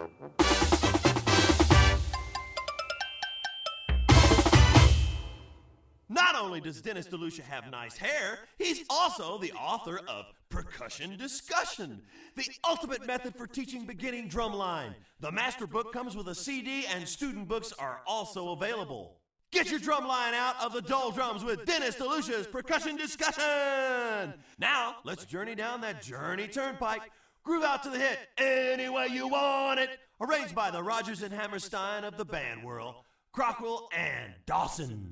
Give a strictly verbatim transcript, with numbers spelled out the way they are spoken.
Not only does Dennis DeLucia have nice hair, he's also the author of Percussion Discussion, the ultimate method for teaching beginning drumline. The master book comes with a C D, and student books are also available. Get your drumline out of the doldrums with Dennis DeLucia's Percussion Discussion. Now, let's journey down that journey turnpike. Groove out to the hit, Any Way You Want It, arranged by the Rodgers and Hammerstein of the band world, Crockrell and Dawson.